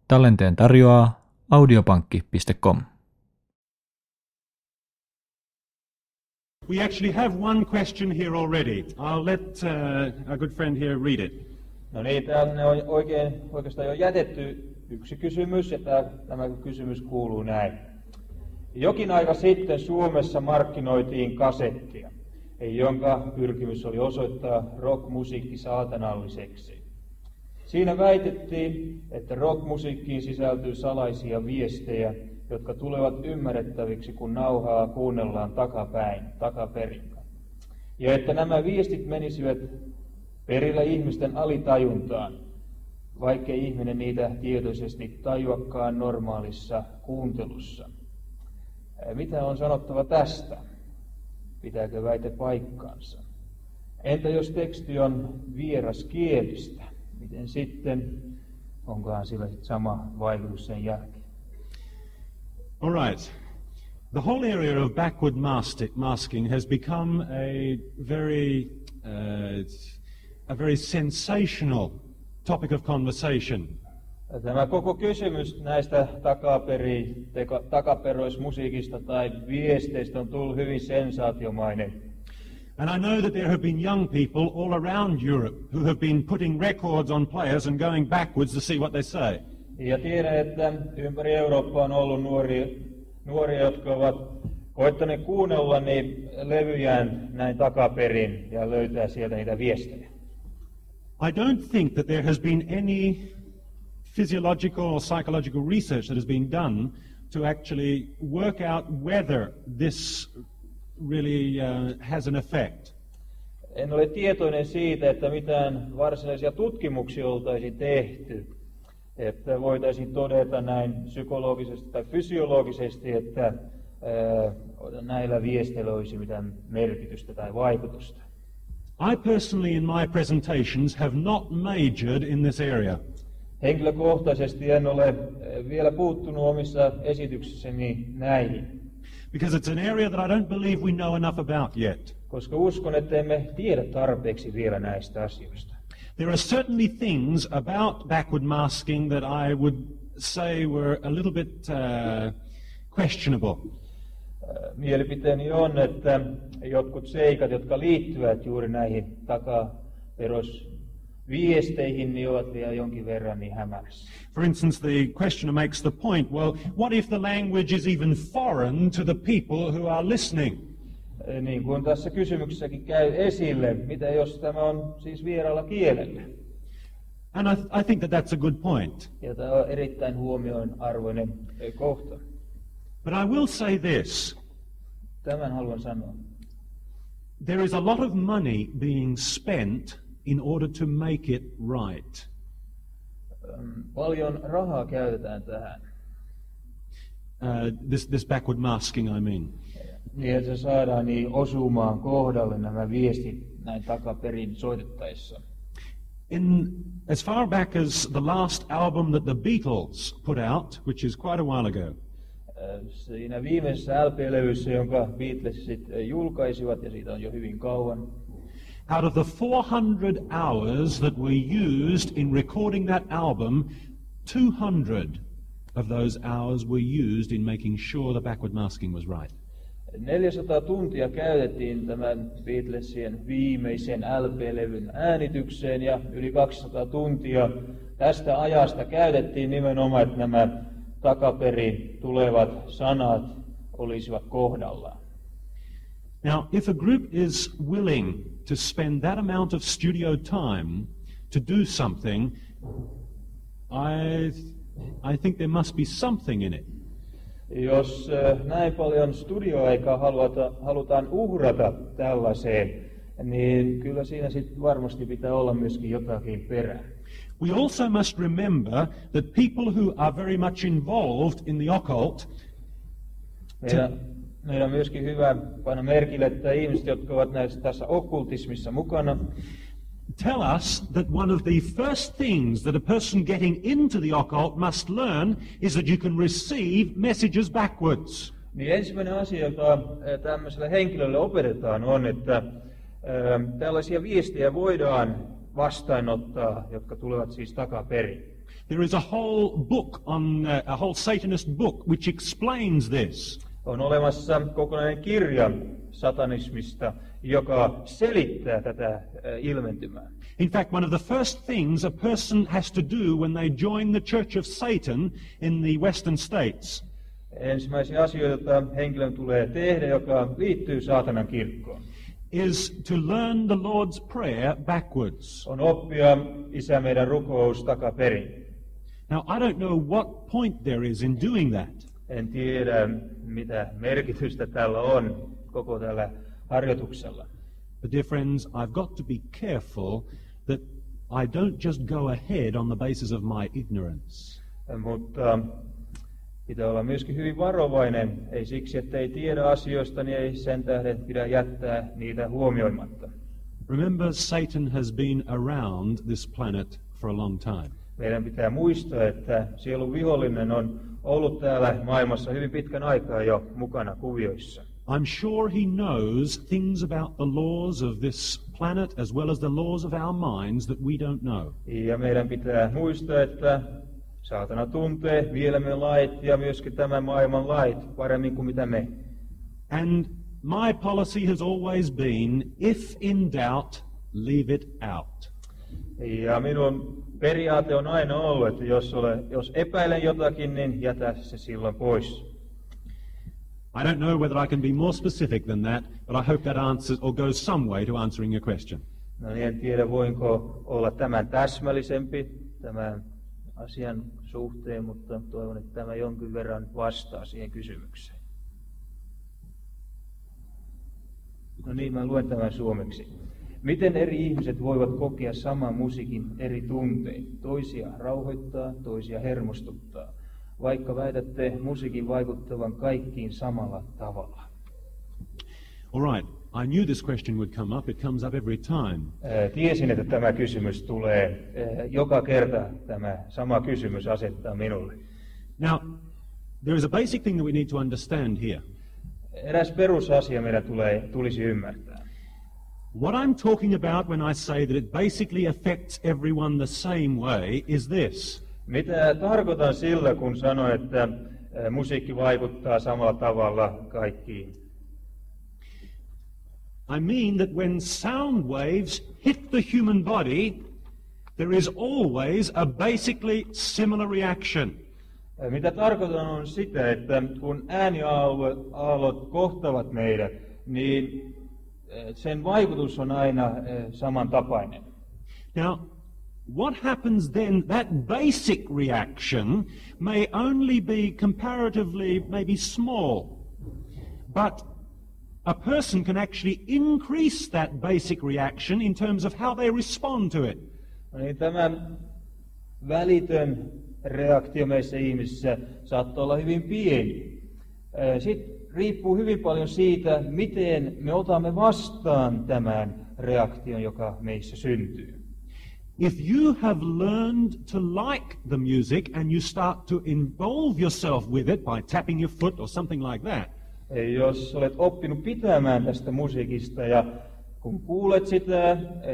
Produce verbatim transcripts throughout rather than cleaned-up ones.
Tallenteen tarjoaa audiopankki piste com. We actually have one question here already. I'll let uh, our good friend here read it. No niin, tänne on oikein, oikeastaan jo jätetty yksi kysymys, ja tämä, tämä kysymys kuuluu näin. Jokin aika sitten Suomessa markkinoitiin kasettia, jonka pyrkimys oli osoittaa rockmusiikki saatanalliseksi. Siinä väitettiin, että rockmusiikkiin sisältyy salaisia viestejä, jotka tulevat ymmärrettäviksi, kun nauhaa kuunnellaan takapäin, takaperin. Ja että nämä viestit menisivät perillä ihmisten alitajuntaan, vaikkei ihminen niitä tietoisesti tajuakaan normaalissa kuuntelussa. Mitä on sanottava tästä? Pitääkö väite paikkaansa? Entä jos teksti on vieraskielistä? Miten sitten? Onkohan sillä sit sama vaikutus sen jälkeen? All right. The whole area of backward masking has become a very, uh, a very sensational topic of conversation. Tämä koko kysymys näistä takaperi, teka, takaperoismusiikista tai viesteistä on tullut hyvin sensaatiomainen. And I know that there have been young people all around Europe who have been putting records on players and going backwards to see what they say. Ja tiedän, että ympäri Eurooppaa on ollut nuoria, nuoria jotka ovat koettaneet kuunnella niin levyjään näin takaperin ja löytää sieltä niitä viestejä. I don't think that there has been any physiological or psychological research that has been done to actually work out whether this really uh, has an effect. En ole tietoinen siitä, että mitään varsinaisia tutkimuksia oltaisiin tehty, että voitaisiin todeta näin psykologisesti tai fysiologisesti, että ää, näillä viesteillä olisi mitään merkitystä tai vaikutusta. I personally in my presentations have not majored in this area. Henkilökohtaisesti en ole vielä puuttunut omissa esityksissäni näihin. Because it's an area that I don't believe we know enough about yet. Koska uskon, että emme tiedä tarpeeksi vielä näistä asioista. There are certainly things about backward masking that I would say were a little bit uh, questionable. Mielipiteeni on, että jotkut seikat, jotka liittyvät juuri näihin takaperosviesteihin, niin ovat vielä jonkin verran niin hämärässä. For instance, the questioner makes the point, well, what if the language is even foreign to the people who are listening? Niin kuin tässä kysymyksessäkin käy esille, mitä jos tämä on siis vieraalla kielellä? And I, th- I think that that's a good point. Ja tämä on erittäin huomionarvoinen kohta. But I will say this. Tämän haluan sanoa. There is a lot of money being spent in order to make it right. Paljon rahaa käytetään tähän. Uh, this, this backward masking, I mean. Niin, että se saadaan niin osumaan kohdalle nämä viestit näin takaperin soitettaessa. In as far back as the last album that the Beatles put out, which is quite a while ago. Siinä viimeisessä L P-levyssä, jonka Beatlesit julkaisivat, ja siitä on jo hyvin kauan. Out of the four hundred hours that were used in recording that album, two hundred of those hours were used in making sure the backward masking was right. neljäsataa tuntia käytettiin tämän Beatlesien viimeisen L P-levyn äänitykseen, ja yli kaksisataa tuntia tästä ajasta käytettiin nimenomaan, että nämä takaperin tulevat sanat olisivat kohdallaan. Now, if a group is willing to spend that amount of studio time to do something, I, I think there must be something in it. Jos näin paljon studioaikaa haluta, halutaan uhrata tällaiseen, niin kyllä siinä sitten varmasti pitää olla myöskin jotakin perää. We also must remember that people who are very much involved in the occult. Meidän, meidän on myöskin hyvä panna merkille, että ihmiset, jotka ovat näissä, tässä okkultismissa mukana, tell us that one of the first things that a person getting into the occult must learn is that you can receive messages backwards. Niin ensimmäinen asia, jota tämmöiselle henkilölle opetetaan, on, että ä, tällaisia viestejä voidaan vastaanottaa, jotka tulevat siis takaperin. There is a whole book on, uh, a whole Satanist book which explains this. On olemassa kokonainen kirja satanismista, joka selittää tätä ilmentymää. In fact, one of the first things a person has to do when they join the Church of Satan in the Western States Ensimmäisiä asioita, joita henkilön tulee tehdä, joka liittyy saatanan kirkkoon, is to learn the Lord's Prayer backwards. on oppia Isä meidän rukous takaperin. Now, I don't know what point there is in doing that. En tiedä, mitä merkitystä tällä on koko tällä harjoituksella. But dear friends, I've got to be careful that I don't just go ahead on the basis of my ignorance. Mutta pitää olla myöskin hyvin varovainen. Ei siksi, että ei tiedä asioista, niin ei sen tähden pidä jättää niitä huomioimatta. Remember, Satan has been around this planet for a long time. Meidän pitää muistaa, että sielun vihollinen on ollut täällä maailmassa hyvin pitkän aikaa jo mukana kuvioissa. I'm sure he knows things about the laws of this planet as well as the laws of our minds that we don't know. Ja meidän pitää muistaa, että saatana tuntee vielämme lait ja myöskin tämän maailman lait paremmin kuin mitä me. And my policy has always been, if in doubt, leave it out. Ja minun periaate on aina ollut, että jos, ole, jos epäilen jotakin, niin jätä se silloin pois. I don't know whether I can be more specific than that, but I hope that answers or goes some way to answering your question. No niin, en tiedä voinko olla tämän täsmällisempi tämän asian suhteen, mutta toivon, että tämä jonkin verran vastaa siihen kysymykseen. No niin, mä luen tämän suomeksi. Miten eri ihmiset voivat kokea saman musiikin eri tuntein? Toisia rauhoittaa, toisia hermostuttaa, vaikka väitätte musiikin vaikuttavan kaikkiin samalla tavalla. All right, I knew this question would come up. It comes up every time. Tiesin, että tämä kysymys tulee. Joka kerta tämä sama kysymys asettaa minulle. Now, there is a basic thing that we need to understand here. Eräs perusasia meidän tulee, tulisi ymmärtää. What I'm talking about when I say that it basically affects everyone the same way is this. Mitä tarkoitan sillä, kun sanon, että musiikki vaikuttaa samalla tavalla kaikkiin? I mean that when sound waves hit the human body, there is always a basically similar reaction. Mitä tarkoitan on sitä, että kun ääniaallot kohtavat meidät, niin sen vaikutus on aina samantapainen. Now, what happens then, that basic reaction may only be comparatively maybe small, but a person can actually increase that basic reaction in terms of how they respond to it. No niin, tämä välitön reaktio meissä ihmisissä saattaa olla hyvin pieni. Sitten riippuu hyvin paljon siitä, miten me otamme vastaan tämän reaktion, joka meissä syntyy. If you have learned to like the music and you start to involve yourself with it by tapping your foot or something like that, jos olet oppinut pitämään tästä musiikista ja kun kuulet sitä,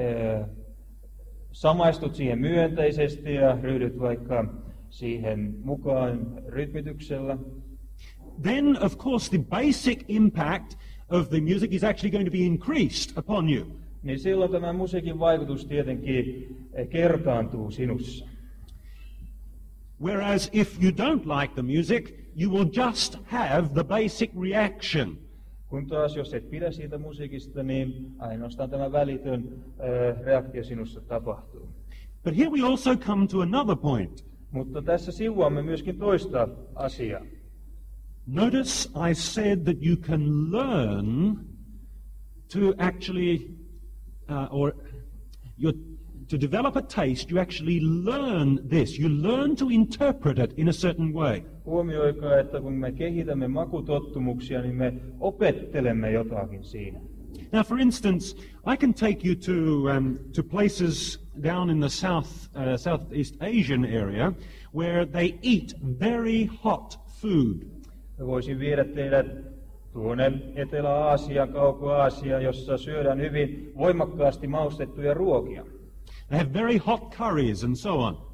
samaistut siihen myönteisesti ja ryhdyt vaikka siihen mukaan rytmityksellä, then of course the basic impact of the music is actually going to be increased upon you. Niin silloin tämä musiikin vaikutus tietenkin kertaantuu sinussa. Whereas if you don't like the music, you will just have the basic reaction. Kun taas jos et pidä siitä musiikista, niin ainoastaan tämä välitön äh, reaktio sinussa tapahtuu. But here we also come to another point. Mutta tässä sivuamme myöskin toista asiaa. Notice I said that you can learn to actually, uh, or you're, to develop a taste, you actually learn this. You learn to interpret it in a certain way. Huomioikaa, että kun me kehitämme makutottumuksia, niin me opettelemme jotakin siinä. Now, for instance, I can take you to um, to places down in the South uh, Southeast Asian area where they eat very hot food. Voisin viedä teidät tuonne Etelä-Aasiaan, Kauko-Aasiaan, jossa syödään hyvin voimakkaasti maustettuja ruokia. They have very hot curries and so on.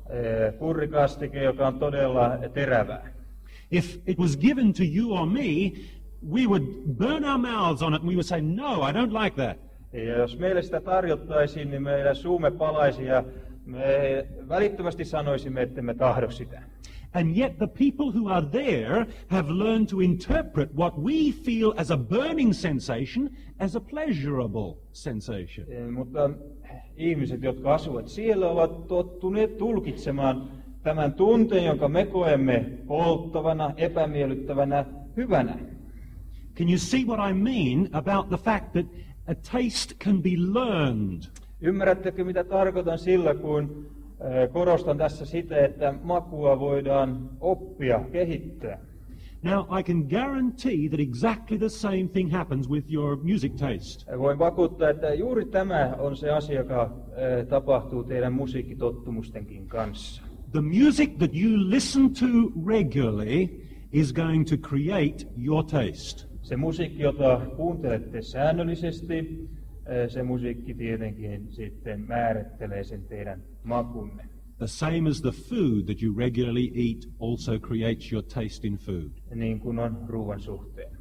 purrikastike, joka on todella terävää. If it was given to you or me, we would burn our mouths on it and we would say, no, I don't like that. Ja jos meille sitä tarjottaisiin, niin meidän suumme palaisi ja me välittömästi sanoisimme, että me tahdo sitä. And yet the people who are there have learned to interpret what we feel as a burning sensation as a pleasurable sensation. E, mutta ihmiset, jotka asuvat siellä, ovat tottuneet tulkitsemaan tämän tunteen, jonka me koemme polttavana, epämiellyttävänä, hyvänä. Can you see what I mean about the fact that a taste can be learned? Ymmärrättekö, mitä tarkoitan sillä, kun korostan tässä sitä, että makua voidaan oppia, kehittää? Now, I can guarantee that exactly the same thing happens with your music taste. Voin vakuuttaa, että juuri tämä on se asia, joka tapahtuu teidän musiikkitottumustenkin kanssa. The music that you listen to regularly is going to create your taste. Se musiikki, jota kuuntelette säännöllisesti, se musiikki tietenkin sitten määrittelee sen teidän makunne. The same as the food that you regularly eat also creates your taste in food. Niin kuin on ruoan suhteen.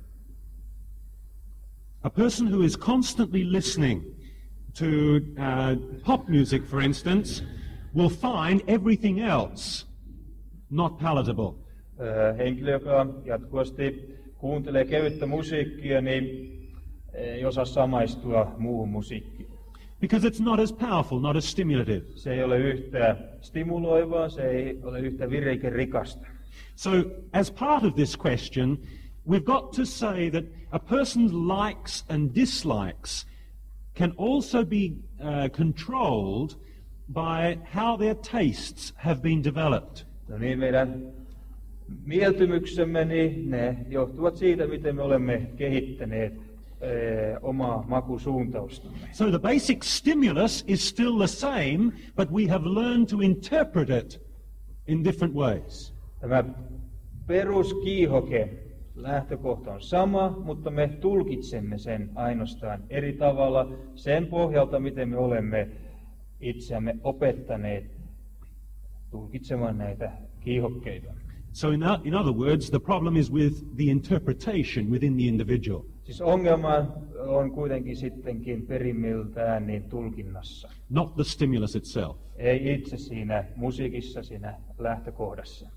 A person who is constantly listening to uh, pop music, for instance, will find everything else not palatable. Henkilö, joka jatkuvasti kuuntelee kevyttä musiikkia, niin ei osaa samaistua muuhun musiikkiin. Because it's not as powerful, not as stimulative. Se ei ole yhtä stimuloivaa, se ei ole yhtä vireykerikasta. So, as part of this question, we've got to say that a person's likes and dislikes can also be uh, controlled by how their tastes have been developed. No niin, meidän mieltymyksemme, niin ne johtuvat siitä, miten me olemme kehittäneet eh, omaa makusuuntaustamme. So the basic stimulus is still the same, but we have learned to interpret it in different ways. Tämä peruskiihoke, lähtökohta on sama, mutta me tulkitsemme sen ainoastaan eri tavalla sen pohjalta, miten me olemme itseämme opettaneet tulkitsemaan näitä kiihokkeita. So in, in other words, the problem is with the interpretation within the individual. Siis ongelma on kuitenkin sittenkin perimmiltään niin tulkinnassa. Not the stimulus itself. Ei itse siinä musiikissa, siinä lähtökohdassa.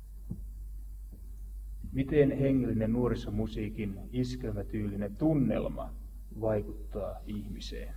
Miten hengellinen nuorisomusiikin iskelmätyylinen tunnelma vaikuttaa ihmiseen?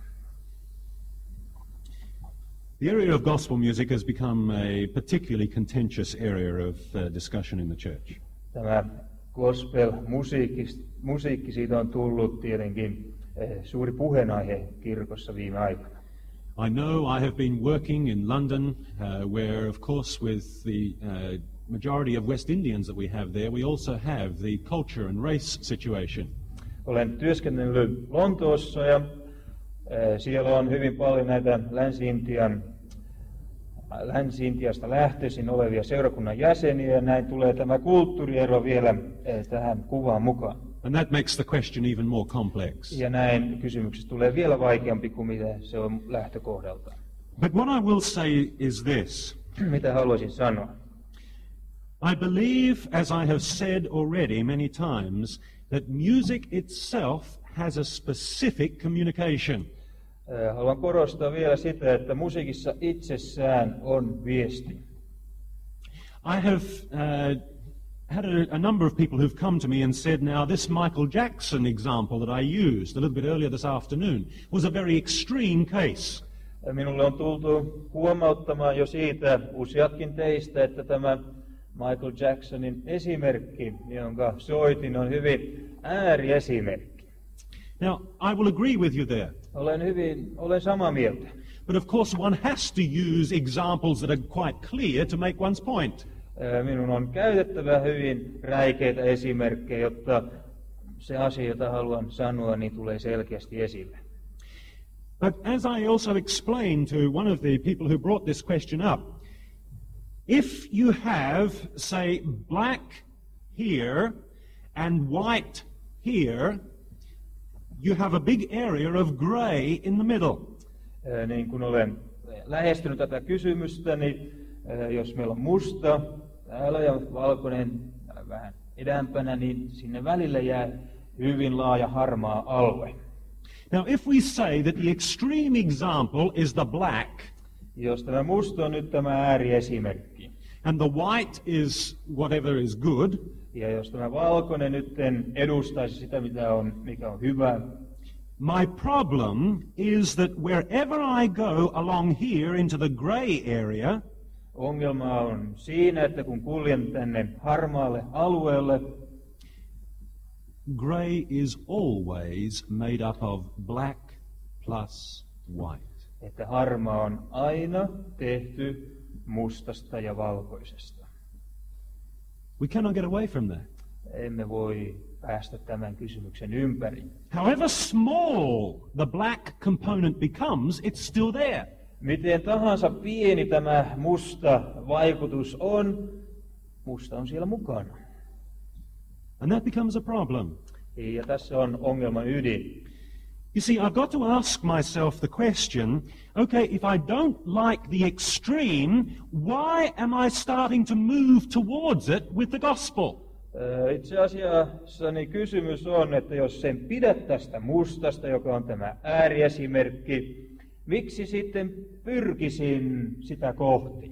The area of gospel music has become a particularly contentious area of uh, discussion in the church. Tämä gospel-musiikki, musiikki siitä on tullut tietenkin eh, suuri puheenaihe kirkossa viime aikoina. I know I have been working in London, uh, where of course with the uh, majority of West Indians that we have there, we also have the culture and race situation. Olen työskennellyt Lontoossa ja siellä on hyvin paljon näitä Länsi-Intian, Länsi-Intiasta lähtöisin olevia seurakunnan jäseniä, ja näin tulee tämä kulttuuriero vielä tähän kuvaan mukaan. And that makes the question even more complex. Ja näin kysymyksestä tulee vielä vaikeampi kuin mitä se on lähtökohdalta. But what I will say is this. Mitä haluaisin sanoa? I believe, as I have said already many times, that music itself has a specific communication. Haluan korostaa vielä sitä, että musiikissa itsessään on viesti. I have uh, had a, a number of people who've come to me and said, now this Michael Jackson example that I used a little bit earlier this afternoon was a very extreme case. Minulle on tultu huomauttamaan jo siitä useatkin teistä, että tämä Michael Jacksonin esimerkki, jonka soitin, on hyvin ääriesimerkki. Now, I will agree with you there. Olen hyvin, olen samaa mieltä. But of course one has to use examples that are quite clear to make one's point. Minun on käytettävä hyvin räikeitä esimerkkejä, jotta se asia, jota haluan sanoa, niin tulee selkeästi esille. But as I also explained to one of the people who brought this question up, if you have, say, black here and white here, you have a big area of grey in the middle. Niin kun olen lähestynyt tätä kysymystä, niin Jos meillä on musta täällä ja valkoinen vähän idämpänä, niin sinne välille jää hyvin laaja harmaa alue. Now, if we say that the extreme example is the black, jos tämä musta on nyt tämä ääriesimerkki, and the white is whatever is good, ja jos tämä valkoinen nyt edustaisi sitä, mitä on, mikä on hyvä, my problem is that wherever I go along here into the grey area, ongelma on siinä, että kun kuljen tänne harmaalle alueelle, grey is always made up of black plus white. Että harmaa on aina tehty mustasta ja valkoisesta. We cannot get away from that. Emme voi päästä tämän kysymyksen ympäri. However small the black component becomes, it's still there. Miten tahansa pieni tämä musta vaikutus on, musta on siellä mukana. And that becomes a problem. Ja tässä on ongelman ydin. You see, I've got to ask myself the question, okay, if I don't like the extreme, why am I starting to move towards it with the gospel? Itse asiassa niin kysymys on, että jos en pidä tästä mustasta, joka on tämä ääriesimerkki, miksi sitten pyrkisin sitä kohti?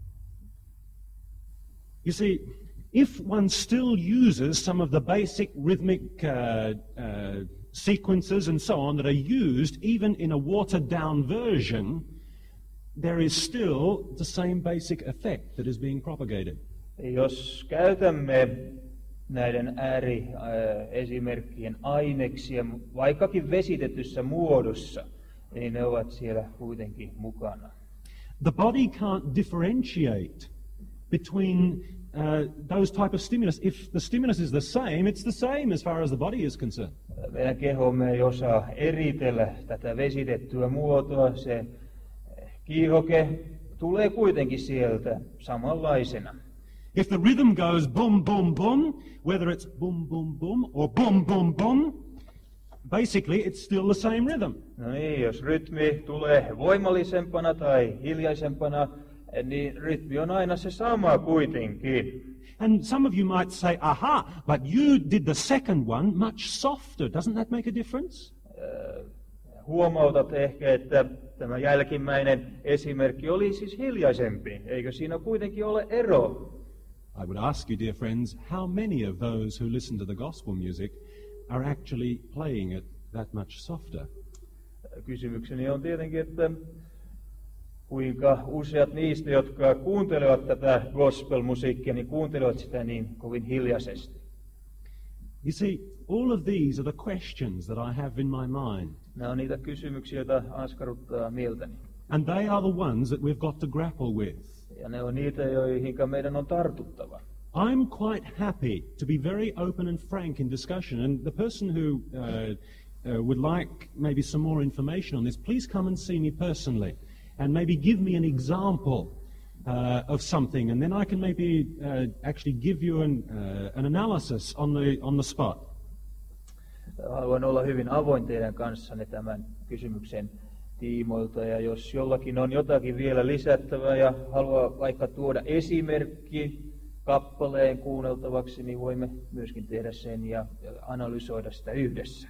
You see, if one still uses some of the basic rhythmic uh, uh, sequences and so on that are used even in a watered-down version, there is still the same basic effect that is being propagated. Jos käytämme näiden ääriesimerkkien aineksia, vaikkakin vesitetyssä muodossa, niin ne ovat siellä kuitenkin mukana. The body can't differentiate between uh, those type of stimulus. If the stimulus is the same, it's the same as far as the body is concerned. Meidän kehomme ei osaa eritellä tätä vesitettyä muotoa. Se kiihoke tulee kuitenkin sieltä samanlaisena. If the rhythm goes boom, boom, boom, whether it's boom, boom, boom or boom, boom, boom, basically it's still the same rhythm. No niin, jos rytmi tulee voimallisempana tai hiljaisempana, niin rytmi on aina se sama kuitenkin. And some of you might say, aha, but you did the second one much softer. Doesn't that make a difference? Äh, huomautat ehkä, että tämä jälkimmäinen esimerkki oli siis hiljaisempi. Eikö siinä kuitenkin ole ero? I would ask you, dear friends, how many of those who listen to the gospel music are actually playing it that much softer? Kysymykseni on tietenkin, että kuinka useat niistä, jotka kuuntelevat tätä gospel-musiikkia, niin kuuntelevat sitä niin kovin hiljaisesti. You see, all of these are the questions that I have in my mind. Nämä on niitä kysymyksiä, joita askarruttaa mieltäni. And they are the ones that we've got to grapple with. Ja ne on niitä, joihin meidän on tartuttava. I'm quite happy to be very open and frank in discussion, and the person who uh, uh, would like maybe some more information on this, please come and see me personally, and maybe give me an example uh, of something, and then I can maybe uh, actually give you an, uh, an analysis on the, on the spot. Haluan olla hyvin avoin teidän kanssanne tämän kysymyksen tiimoilta, ja jos jollakin on jotakin vielä lisättävää ja haluaa vaikka tuoda esimerkki kappaleen kuunneltavaksi, niin voimme myöskin tehdä sen ja analysoida sitä yhdessä.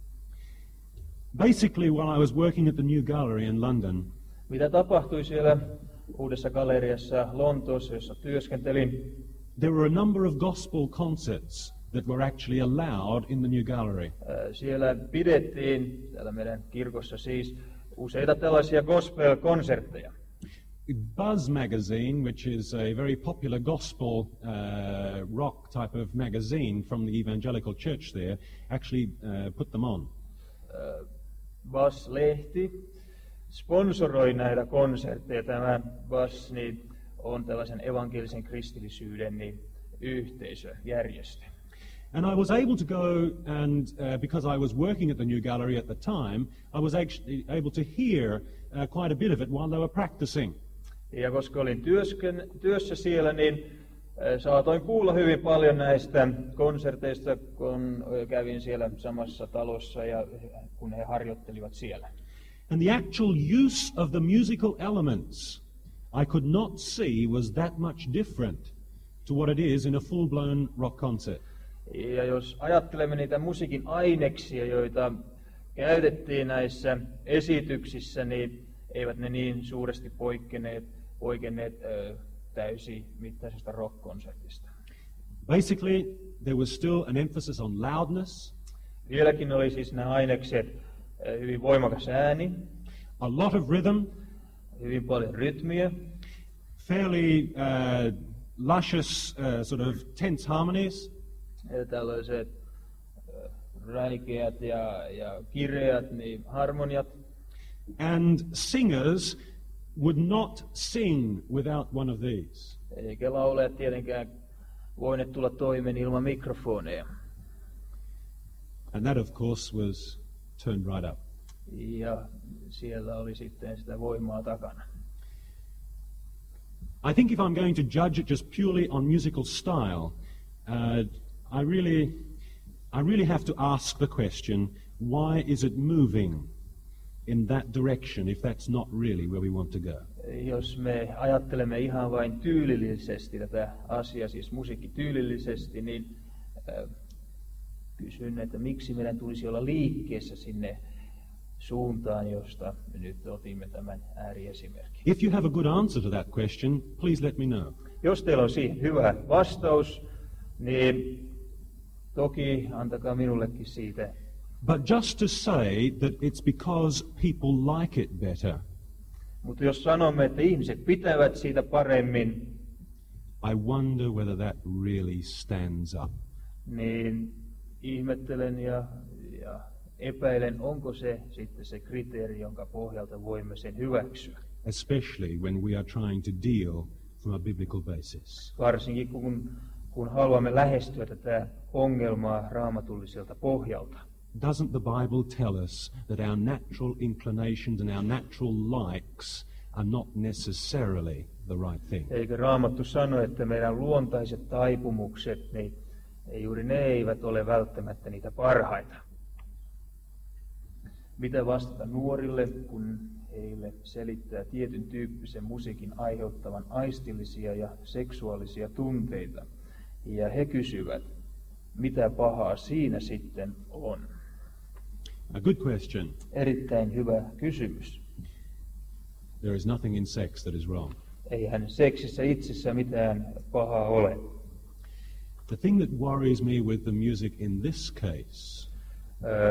Basically, while I was working at the New Gallery in London, mitä tapahtui siellä uudessa galleriassa Lontoossa, jossa työskentelin? There were a number of gospel concerts that were actually allowed in the New Gallery. Siellä pidettiin, täällä meidän kirkossa siis, useita tällaisia gospel-konsertteja. Buzz magazine, which is a very popular gospel uh, rock type of magazine from the evangelical church there, actually uh, put them on. Uh, Buzz-lehti sponsoroi näitä konsertteja. Tämä Buzz niin, on tällaisen evankelisen kristillisyyden niin, yhteisöjärjestö. And I was able to go and, uh, because I was working at the New Gallery at the time, I was actually able to hear uh, quite a bit of it while they were practicing. Ja koska olin työsken, työssä siellä, niin saatoin kuulla hyvin paljon näistä konserteista, kun kävin siellä samassa talossa ja kun he harjoittelivat siellä. And the actual use of the musical elements I could not see was that much different to what it is in a full-blown rock concert. Ja jos ajattelemme niitä musiikin aineksia, joita käytettiin näissä esityksissä, niin eivät ne niin suuresti poikkeneet, poikenneet ö, täysimittaisesta rock-konsertista. Basically, there was still an emphasis on loudness. Vieläkin oli siis nämä ainekset ö, hyvin voimakas ääni, A lot of rhythm, hyvin paljon rytmiä, fairly uh, luscious, uh, sort of tense harmonies, ja tällaiset ö, räikeät ja, ja kireät niin harmoniat. and singers would not sing without one of these. Eikä laulajat tietenkään voineet tulla toimeen ilman mikrofoneja. And that, of course, was turned right up. Ja siellä oli sitten sitä voimaa takana. I think if I'm going to judge it just purely on musical style, uh, I really, I really have to ask the question, why is it moving in that direction if that's not really where we want to go? Jos me ajattelemme ihan vain tyylillisesti tätä asiaa, siis musiikkityylillisesti, niin äh, kysyn, että miksi meidän tulisi olla liikkeessä sinne suuntaan, josta me nyt otimme tämän ääriesimerkin. If you have a good answer to that question, please let me know. Jos teillä on siihen hyvä vastaus, niin toki antakaa minullekin siitä. But just to say that it's because people like it better, Mutta jos sanomme, että ihmiset pitävät siitä paremmin, I wonder whether that really stands up. niin ihmettelen ja, ja epäilen, onko se sitten se kriteeri, jonka pohjalta voimme sen hyväksyä. Especially when we are trying to deal from a biblical basis. Varsinkin kun, kun haluamme lähestyä tätä ongelmaa raamatulliselta pohjalta. Doesn't the Bible tell us that our natural inclinations and our natural likes are not necessarily the right thing? Eikö Raamattu sano, että meidän luontaiset taipumukset, niin juuri ne eivät ole välttämättä niitä parhaita. Mitä vastata nuorille, kun heille selittää tietyn tyyppisen musiikin aiheuttavan aistillisia ja seksuaalisia tunteita? Ja he kysyvät, mitä pahaa siinä sitten on? A good question. Erittäin hyvä kysymys. There is nothing in sex that is wrong. Eihän seksissä itsessä mitään pahaa ole. The thing that worries me with the music in this case Öö,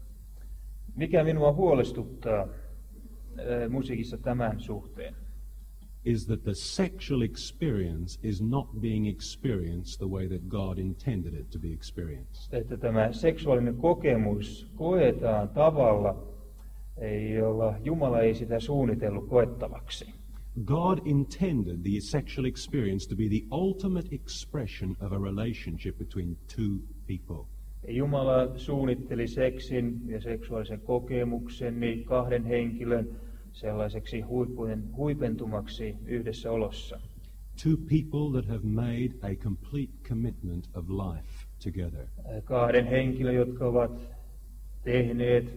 mikä minua huolestuttaa öö, musiikissa tämän suhteen, is that the sexual experience is not being experienced the way that God intended it to be experienced. että tämä seksuaalinen kokemus koetaan tavalla, jolla Jumala ei sitä suunnitellut koettavaksi. God intended the sexual experience to be the ultimate expression of a relationship between two people. Jumala suunnitteli seksin ja seksuaalisen kokemuksen niin kahden henkilön sellaiseksi huippujen, huipentumaksi yhdessä olossa. Two people that have made a complete commitment of life together. Kahden henkilön, jotka ovat tehneet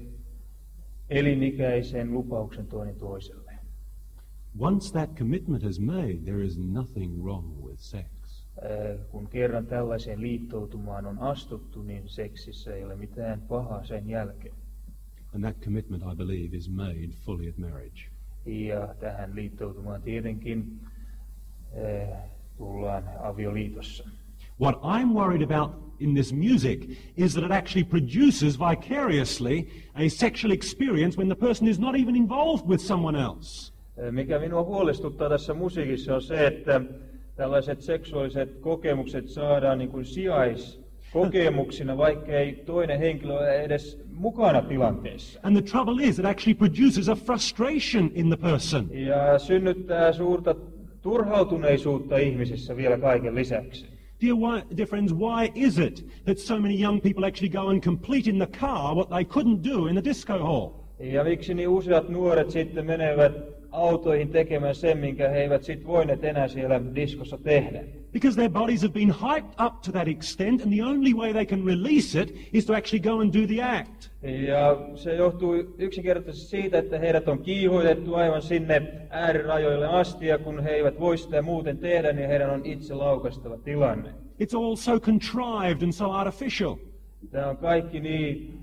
elinikäisen lupauksen toinen toiselle. Once that commitment is made, there is nothing wrong with sex. Kun kerran tällaiseen liittoutumaan on astuttu, niin seksissä ei ole mitään pahaa sen jälkeen. And that commitment, I believe, is made fully at marriage. Ja tähän liittoutumaan tietenkin eh, tullaan avioliitossa. What I'm worried about in this music is that it actually produces vicariously a sexual experience when the person is not even involved with someone else. Mikä minua huolestuttaa tässä musiikissa on se, että tällaiset seksuaaliset kokemukset saadaan niin kuin sijaiskokemuksina, vaikka ei toinen henkilö ole edes mukana tilanteessa. And the trouble is, it actually produces a frustration in the person. Ja synnyttää suurta turhautuneisuutta ihmisissä vielä kaiken lisäksi. Dear, why, dear friends, why is it that so many young people actually go and complete in the car what they couldn't do in the disco hall? Ja miksi niin useat nuoret sitten menevät autoihin tekemään sen, minkä he eivät sitten voineet enää siellä diskossa tehdä? Because their bodies have been hyped up to that extent, and the only way they can release it is to actually go and do the act. Ja se johtuu yksinkertaisesti siitä, että heidät on kiihoitettu aivan sinne äärirajoille asti, ja kun he eivät voi sitä muuten tehdä, niin heidän on itse laukaistava tilanne. It's all so contrived and so artificial. Tämä on kaikki niin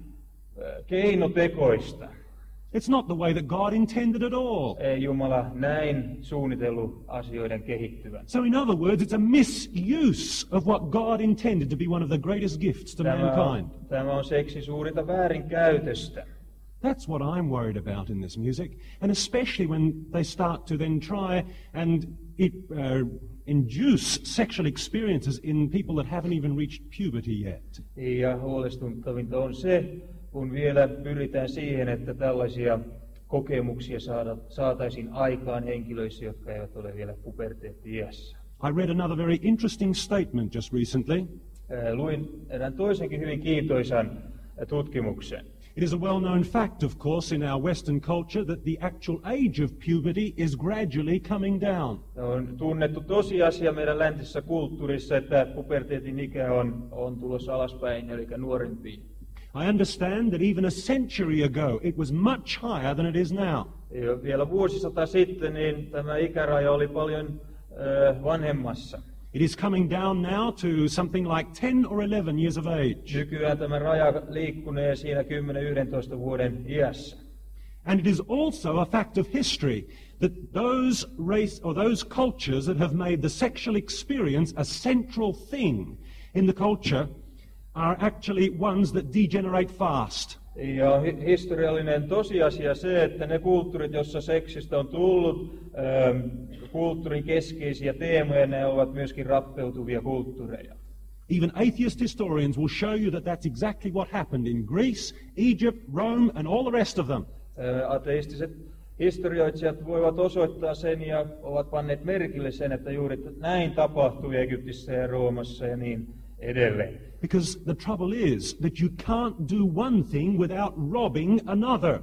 keinotekoista. It's not the way that God intended at all. Ei Jumala näin suunnitellut asioiden kehittyvän. So in other words, it's a misuse of what God intended to be one of the greatest gifts to Tämä mankind. on, tämä on seksi suurinta väärinkäytöstä. That's what I'm worried about in this music, and especially when they start to then try and it, uh, induce sexual experiences in people that haven't even reached puberty yet. Ja huolestuttavinta on se, kun vielä pyritään siihen, että tällaisia kokemuksia saada, saataisiin aikaan henkilöissä, jotka eivät ole vielä puberteetti-iässä. I read another very interesting statement just recently. Luin erään toisenkin hyvin kiintoisan tutkimuksen. It is a well-known fact, of course, in our Western culture that the actual age of puberty is gradually coming down. On tunnettu tosiasia meidän läntisessä kulttuurissa, että puberteetin ikä on, on tulossa alaspäin, eli nuorempiin. I understand that even a century ago it was much higher than it is now. Ja vielä vuosisata sitten niin tämä ikäraja oli paljon äh, vanhemmassa. It is coming down now to something like ten or eleven years of age. Nykyään tämä raja liikkunee siinä kymmenen yksitoista vuoden iässä. And it is also a fact of history that those race or those cultures that have made the sexual experience a central thing in the culture are actually ones that degenerate fast. Ja hi- historiallinen tosiasia se, että ne kulttuurit, joissa seksistä on tullut ähm, kulttuurin keskeisiä teemoja, ne ovat myöskin rappeutuvia kulttuureja. Even atheist historians will show you that that's exactly what happened in Greece, Egypt, Rome and all the rest of them. Äh, ateistiset historioitsijat voivat osoittaa sen ja ovat panneet merkille sen, että juuri näin tapahtui Egyptissä ja Roomassa ja niin edelleen. Because the trouble is that you can't do one thing without robbing another.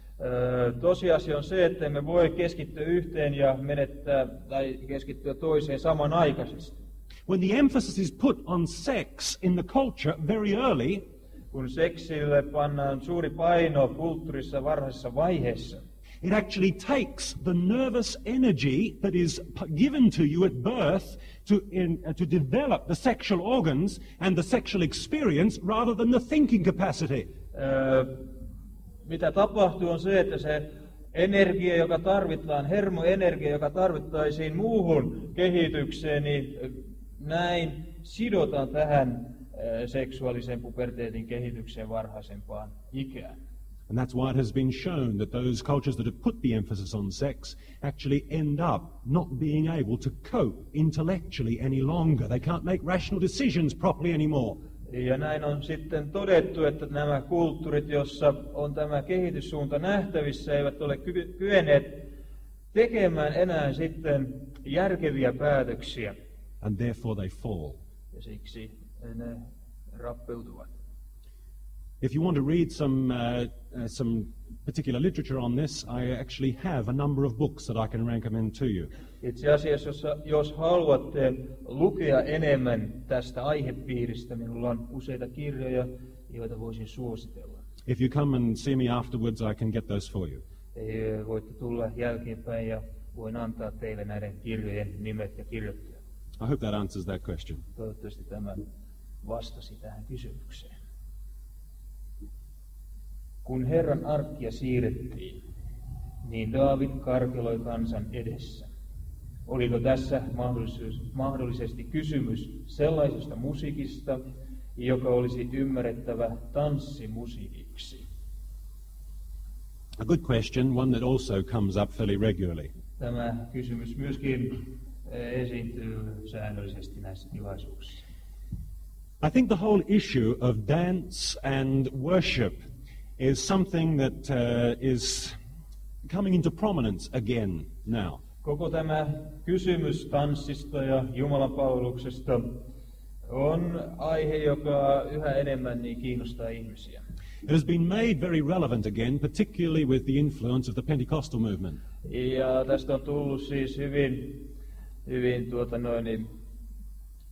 Öö, tosiasia on se, että emme voi keskittyä yhteen ja menettää tai keskittyä toiseen samanaikaisesti. When the emphasis is put on sex in the culture very early, kun seksille pannaan suuri paino kulttuurissa varhaisessa vaiheessa, it actually takes the nervous energy that is p- given to you at birth to, in, uh, to develop the sexual organs and the sexual experience rather than the thinking capacity. Öö, mitä tapahtuu on se, että se energia, joka tarvitaan, hermoenergia, joka tarvittaisiin muuhun kehitykseen, niin näin sidotaan tähän öö, seksuaalisen puberteetin kehitykseen varhaisempaan ikään. And that's why it has been shown that those cultures that have put the emphasis on sex actually end up not being able to cope intellectually any longer. They can't make rational decisions properly anymore. Ja näin on sitten todettu, että nämä kulttuurit, joissa on tämä kehityssuunta nähtävissä, eivät ole ky- kyenneet tekemään enää sitten järkeviä päätöksiä. And therefore they fall. Ja siksi ne rappeutuvat. If you want to read some, uh, uh, some particular literature on this, I actually have a number of books that I can recommend to you. Itse asiassa, jos, jos haluatte lukea enemmän tästä aihepiiristä, minulla on useita kirjoja, joita voisin suositella. If you come and see me afterwards, I can get those for you. Te voitte tulla jälkeenpäin ja voin antaa teille näiden kirjojen nimet ja kirjoittajat. I hope that answers that question. Toivottavasti tämä vastasi tähän kysymykseen. Kun Herran arkkia siirrettiin, niin Daavid karkeloi kansan edessä. Oliko tässä mahdollisesti kysymys sellaisesta musiikista, joka olisi ymmärrettävä tanssimusiikiksi? A good question, one that also comes up fairly regularly. Tämä kysymys myöskin esiintyy säännöllisesti näissä tilaisuuksissa. I think the whole issue of dance and worship is something that uh, is coming into prominence again now. Koko tämä kysymys tanssista ja Jumalan palveluksesta on aihe, joka yhä enemmän niin kiinnostaa ihmisiä. It has been made very relevant again, particularly with the influence of the Pentecostal movement. Ja tästä on tullut siis hyvin, hyvin tuota noin, niin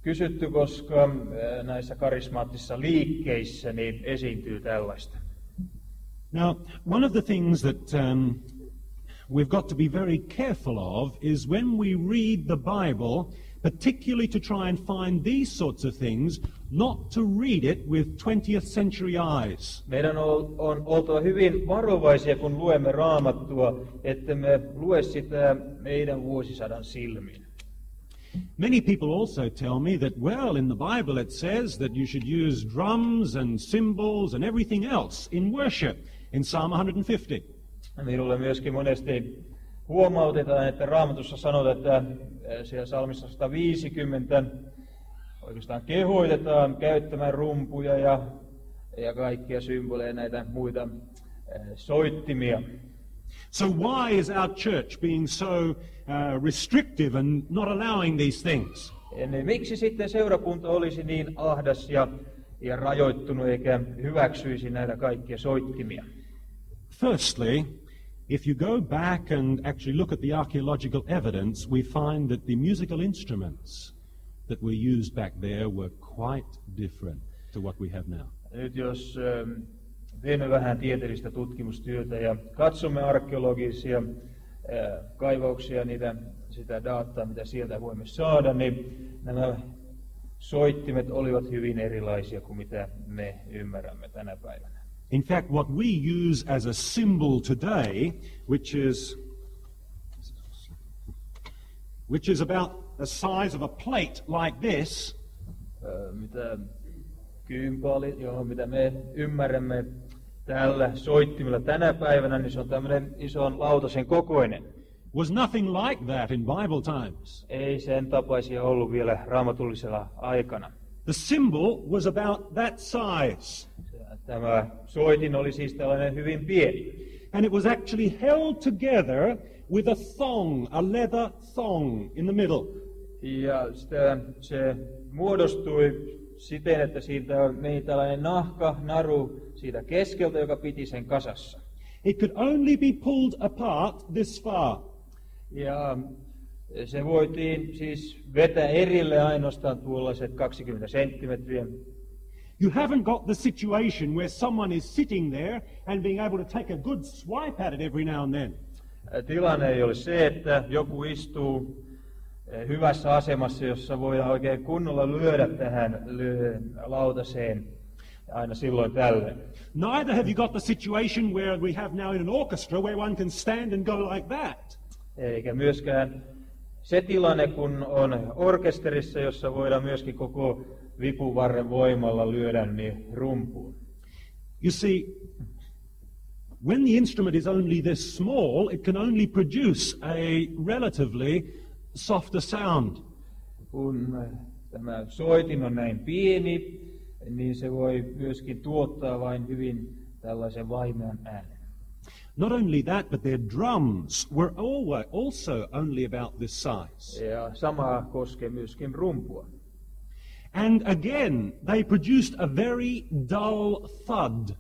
kysytty, koska näissä karismaattisissa liikkeissä niin esiintyy tällaista. Now, one of the things that um, we've got to be very careful of is when we read the Bible, particularly to try and find these sorts of things, not to read it with twentieth century eyes. Meidän on, on oltava hyvin varovaisia, kun luemme Raamattua, että me lue sitä meidän vuosisadan silmin. Many people also tell me that, well, in the Bible it says that you should use drums and cymbals and everything else in worship in Psalm one fifty. Minulle myöskin monesti huomautetaan, että Raamatussa sanotaan, että siellä Psalmissa sata viisikymmentä oikeastaan kehoitetaan käyttämään rumpuja ja, ja kaikkia symboleja, näitä muita soittimia. So why is our church being so uh, restrictive and not allowing these things? Niin miksi sitten seurakunta olisi niin ahdas ja, ja rajoittunut eikä hyväksyisi näitä kaikkia soittimia? Firstly, if you go back and actually look at the archaeological evidence, we find that the musical instruments that were used back there were quite different to what we have now. Nyt jos ähm, teemme vähän tieteellistä tutkimustyötä ja katsomme arkeologisia äh, kaivauksia, niitä, sitä dataa, mitä sieltä voimme saada, niin nämä soittimet olivat hyvin erilaisia kuin mitä me ymmärrämme tänä päivänä. In fact, what we use as a symbol today, which is which is about the size of a plate like this, äh, mitä kympaali, johon mitä me ymmärrämme tällä soittimella tänä päivänä, niin se on tämmöinen ison lautasen kokoinen. was nothing like that in Bible times. Ei sen tapaisia ollut vielä raamatullisella aikana. The cymbal was about that size. Tämä soitin oli siis tällainen hyvin pieni. And it was actually held together with a thong, a leather thong in the middle. Ja sitä, se muodostui siten, että siitä meni tällainen nahka, naru siitä keskeltä, joka piti sen kasassa. It could only be pulled apart this far. Ja se voitiin siis vetää erille ainoastaan tuollaiset kaksikymmentä senttimetriä. You haven't got the situation where someone is sitting there and being able to take a good swipe at it every now and then. Tilanne ei ole se, että joku istuu hyvässä asemassa, jossa voidaan oikein kunnolla lyödä tähän lautaseen aina silloin tällöin. Neither have you got the situation where we have now in an orchestra where one can stand and go like that. Eikä myöskään se tilanne, kun on orkesterissa, jossa voidaan myöskin koko vipuvarren voimalla lyödä niin rumpuun. You see, when the instrument is only this small, it can only produce a relatively softer sound. Kun tämä soitin on näin pieni, niin se voi myöskin tuottaa vain hyvin tällaisen vaimean äänen. Not only that, but their drums were always also only about this size. Ja sama koskee myöskin rumpua. And again, they produced a very dull thud.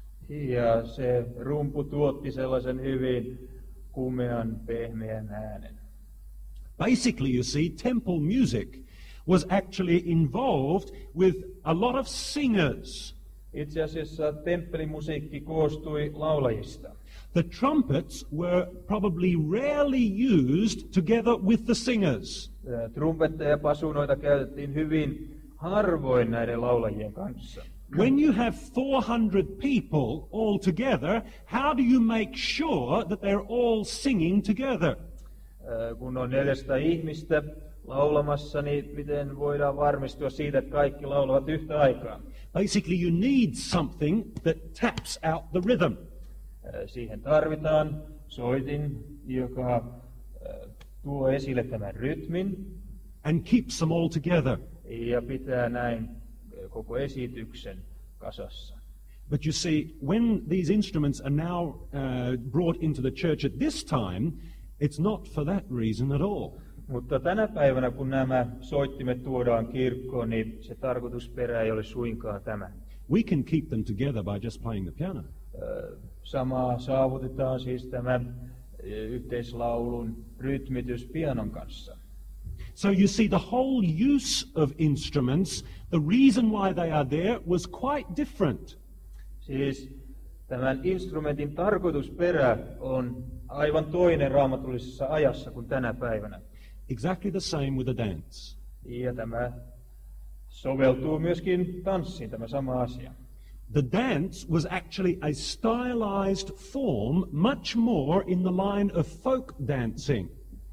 Ja se rumpu tuotti sellaisen hyvin kumean, pehmeän äänen. Basically, you see, temple music was actually involved with a lot of singers. Itse asiassa temppelimusiikki koostui laulajista. The trumpets were probably rarely used together with the singers. Trumpetteja ja pasunoita käytettiin hyvin harvoin näiden laulajien kanssa. When you have four hundred people all together, how do you make sure that they're all singing together? Kun on neljäsataa ihmistä laulamassa, niin miten voidaan varmistua siitä, että kaikki laulavat yhtä aikaa? Basically, you need something that taps out the rhythm. Siihen tarvitaan soitin, joka tuo esille tämän rytmin and keeps them all together. Ja pitää näin koko esityksen kasassa. But you see, when these instruments are now uh, brought into the church at this time, it's not for that reason at all. Mutta tänä päivänä, kun nämä soittimet tuodaan kirkkoon, niin se tarkoitusperä ei ole suinkaan tämä. We can keep them together by just playing the piano. Samaa saavutetaan siis tämän yhteislaulun rytmitys pianon kanssa. So you see, the whole use of instruments, the reason why they are there was quite different. Siis tämän instrumentin tarkoitusperä on aivan toinen raamatullisessa ajassa kuin tänä päivänä. Exactly the same with the dance. Ja tämä soveltuu myöskin tanssiin, tämä sama asia. The dance was actually a stylized form, much more in the line of folk dancing.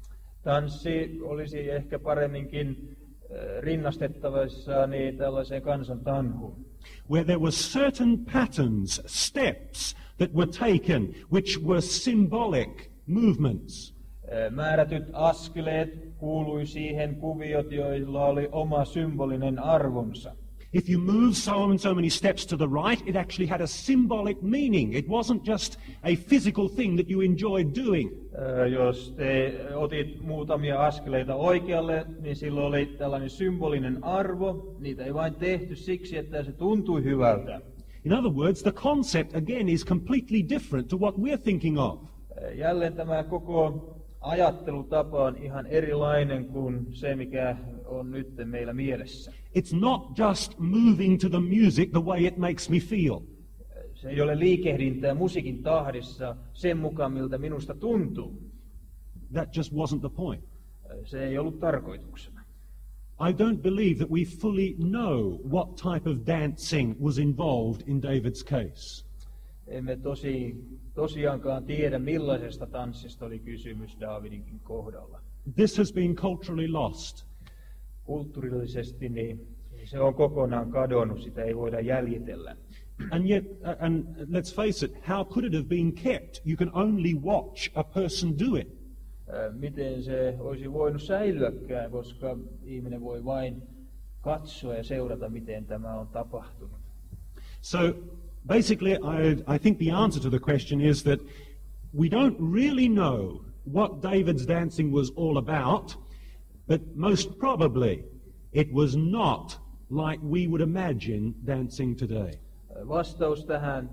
Tanssi olisi ehkä paremminkin rinnastettavissa niin tällaiseen kansantanhuun. Where there were certain patterns, steps that were taken, which were symbolic movements. Määrätyt askeleet kuului siihen kuviot, joilla oli oma symbolinen arvonsa. If you move so and so many steps to the right, it actually had a symbolic meaning. It wasn't just a physical thing that you enjoyed doing. Jos te otit muutamia askeleita oikealle, niin silloin oli tällainen symbolinen arvo. Niitä ei vain tehty siksi, että se tuntui hyvältä. In other words, the concept again is completely different to what we're thinking of. Jälleen tämä koko ajattelutapa on ihan erilainen kuin se, mikä on nyt meillä mielessä. It's not just moving to the music the way it makes me feel. Se ei ole liikehdintää musiikin tahdissa sen mukaan, miltä minusta tuntuu. That just wasn't the point. Se ei ollut tarkoituksena. I don't believe that we fully know what type of dancing was involved in David's case. Emme tosi, tosiaankaan tiedä, millaisesta tanssista oli kysymys Daavidinkin kohdalla. This has been culturally lost. Kulttuurillisesti niin se on kokonaan kadonnut, sitä ei voida jäljitellä. And yet, uh, and let's face it, how could it have been kept? You can only watch a person do it. Miten se olisi voinut säilyäkään, koska ihminen voi vain katsoa ja seurata, miten tämä on tapahtunut. So basically, I, I think the answer to the question is that we don't really know what David's dancing was all about, but most probably it was not like we would imagine dancing today. Vastaus tähän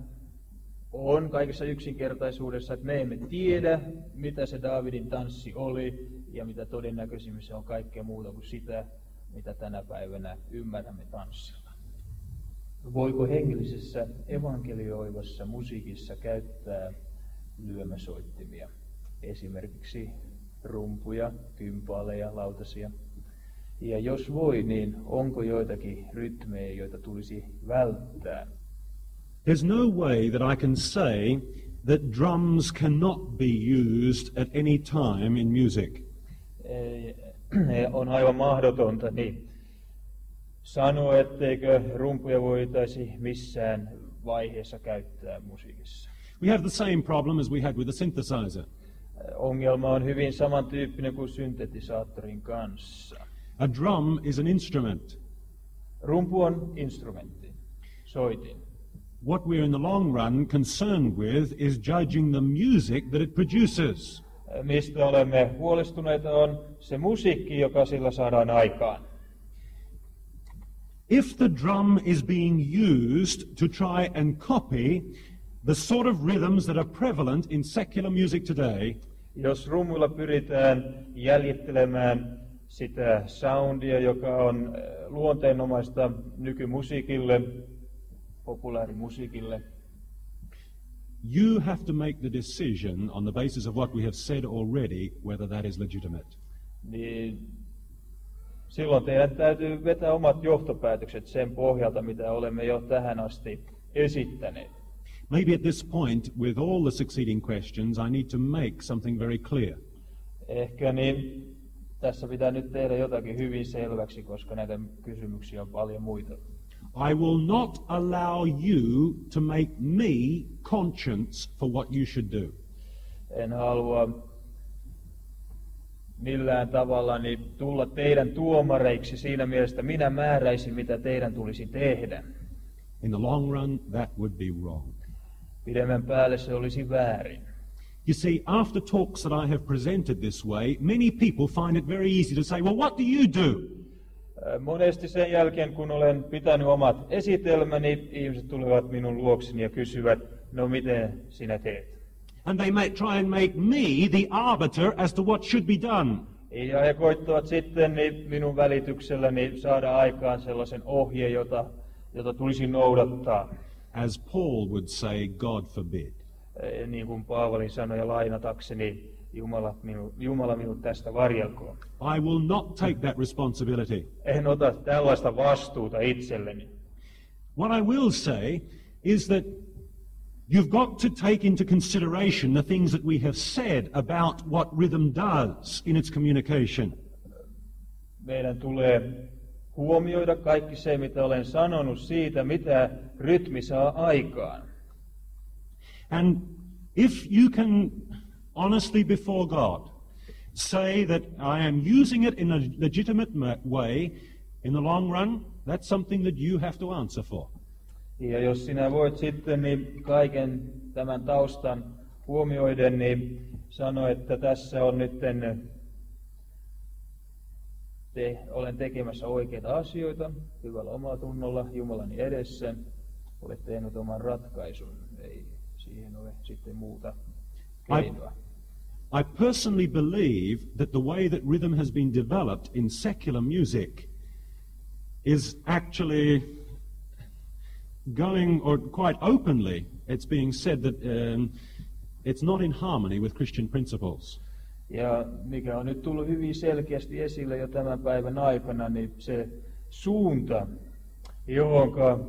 on kaikessa yksinkertaisuudessa, että me emme tiedä, mitä se Daavidin tanssi oli, ja mitä todennäköisimmin se on kaikkea muuta kuin sitä, mitä tänä päivänä ymmärrämme tanssilla. Voiko hengellisessä evankelioivassa musiikissa käyttää lyömäsoittimia, esimerkiksi rumpuja, kympaaleja, lautasia? Ja jos voi, niin onko joitakin rytmejä, joita tulisi välttää? There's no way that I can say that drums cannot be used at any time in music. On aivan mahdotonta niin sanoa, etteikö rumpuja voitaisi missään vaiheessa käyttää musiikissa. We have the same problem as we had with the synthesizer. Ongelma on hyvin samantyyppinen kuin syntetisaattorin kanssa. A drum is an instrument. Rumpu on instrumentti, soitin. What we're in the long run concerned with is judging the music that it produces. Mistä olemme huolestuneita on se musiikki, joka sillä saadaan aikaan. If the drum is being used to try and copy the sort of rhythms that are prevalent in secular music today, jos rummuilla pyritään jäljittelemään sitä soundia, joka on luonteenomaista nykymusiikille, populaarimusiikille, you have to make the decision on the basis of what we have said already, whether that is legitimate. Niin silloin teidän täytyy vetää omat johtopäätökset sen pohjalta, mitä olemme jo tähän asti esittäneet. Maybe at this point, with all the succeeding questions, I need to make something very clear. Ehkä niin tässä pitää nyt tehdä jotakin hyvin selväksi, koska näitä kysymyksiä on paljon muita. I will not allow you to make me conscience for what you should do. En halua millään tavalla niin tulla teidän tuomareiksi siinä mielessä, minä määräisin, mitä teidän tulisi tehdä. In the long run, that would be wrong. Pidemmän päälle se olisi väärin. You see, after talks that I have presented this way, many people find it very easy to say, well, what do you do? Monesti sen jälkeen, kun olen pitänyt omat esitelmäni, ihmiset tulevat minun luokseni ja kysyvät, no miten sinä teet? And they may try and make me the arbiter as to what should be done. Ja he koittavat sitten niin minun välitykselläni saada aikaan sellaisen ohjeen, jota, jota tulisi noudattaa. As Paul would say, God forbid. Niin kuin Paavali sanoi ja lainatakseni, Jumala, minu, Jumala minut tästä varjelkoon. I will not take that responsibility. En ota tällaista vastuuta itselleni. What I will say is that you've got to take into consideration the things that we have said about what rhythm does in its communication. Meidän tulee huomioida kaikki se, mitä olen sanonut siitä, mitä rytmi saa aikaan. And if you can honestly before God say that I am using it in a legitimate way in the long run, that's something that you have to answer for. Ja jos sinä voit sitten niin kaiken tämän taustan huomioiden, niin sano, että tässä on nyt te, olen tekemässä oikeita asioita hyvällä omatunnolla Jumalani edessä, olet tehnyt oman ratkaisun, ei siihen ole sitten muuta keinoa. I, I personally believe that the way that rhythm has been developed in secular music is actually going, or quite openly, it's being said that um, it's not in harmony with Christian principles. Ja mikä on nyt tullut hyvin selkeästi esille jo tämän päivän aikana, niin se suunta, johonka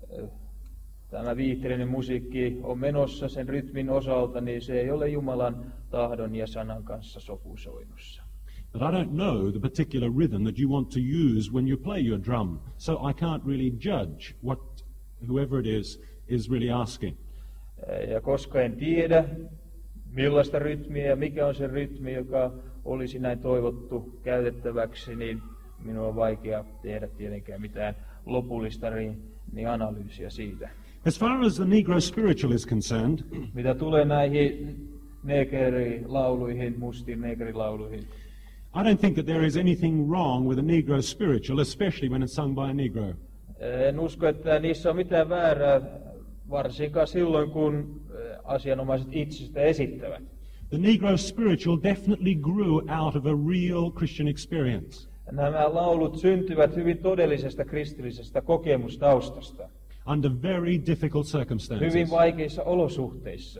tämä viihteellinen musiikki on menossa sen rytmin osalta, niin se ei ole Jumalan tahdon ja sanan kanssa sopusoinnussa. But I don't know the particular rhythm that you want to use when you play your drum, so I can't really judge what whoever it is is really asking. Ja koska en tiedä, millaista rytmiä ja mikä on se rytmi, joka olisi näin toivottu käytettäväksi, niin minun on vaikea tehdä tietenkään mitään lopullista niin analyysiä siitä. As far as the Negro spiritual is concerned, mitä tulee näihin negerilauluihin, mustiin negerilauluihin, I don't think that there is anything wrong with a Negro spiritual, especially when it's sung by a Negro. En usko, että niissä on mitään väärää, varsinkaan silloin, kun asianomaiset itse sitä esittävät. The Negro spiritual definitely grew out of a real Christian experience. Nämä laulut syntyvät hyvin todellisesta kristillisestä kokemustaustasta. Under very difficult circumstances. Hyvin vaikeissa olosuhteissa.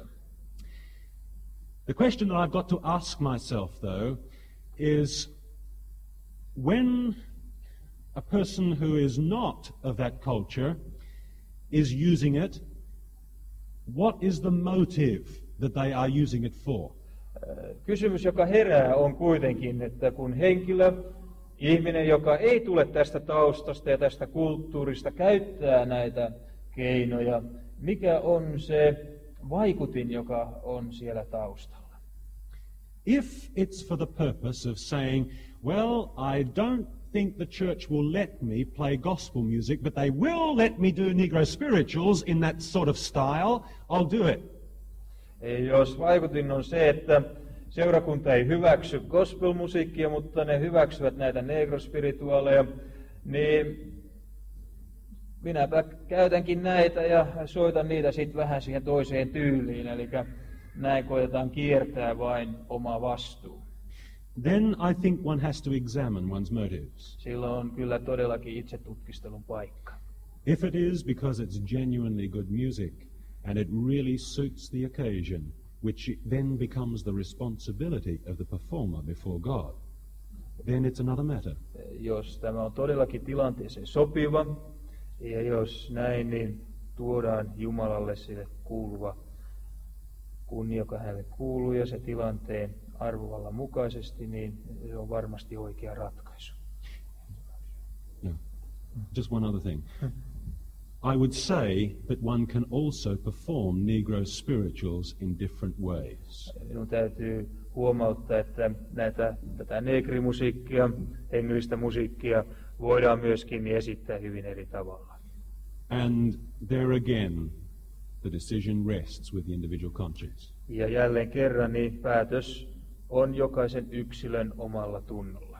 The question that I've got to ask myself, though, is when a person who is not of that culture is using it, what is the motive that they are using it for? Kysymys, joka herää, on kuitenkin, että kun henkilö, ihminen, joka ei tule tästä taustasta ja tästä kulttuurista, käyttää näitä keinoja, mikä on se vaikutin, joka on siellä taustalla? If it's for the purpose of saying, well, I don't think the church will let me play gospel music, but they will let me do Negro spirituals in that sort of style, I'll do it. Jos vaikutin on se, että seurakunta ei hyväksy gospelmusiikkia, mutta ne hyväksyvät näitä negrospirituaaleja, niin minäpä käytänkin näitä ja soitan niitä sitten vähän siihen toiseen tyyliin, eli näin koetetaan kiertää vain oma vastuu. Then I think one has to examine one's motives. Silloin on kyllä todellakin itse tutkistelun paikka. If it is because it's genuinely good music and it really suits the occasion, which then becomes the responsibility of the performer before God, then it's another matter. Jos tämä on todellakin tilanteeseen sopiva, ja jos näin, niin tuodaan Jumalalle sille kuuluva kunnia, joka hänelle kuuluu, ja se tilanteen arvovallan mukaisesti, niin se on varmasti oikea ratkaisu. Yeah. Just one other thing. I would say that one can also perform Negro spirituals in different ways. Minun täytyy huomauttaa, että näitä, tätä negrimusiikkia, hengellistä musiikkia, voidaan myöskin esittää hyvin eri tavalla. And there again, the decision rests with the individual conscience. Ja jälleen kerran niin päätös on jokaisen yksilön omalla tunnolla.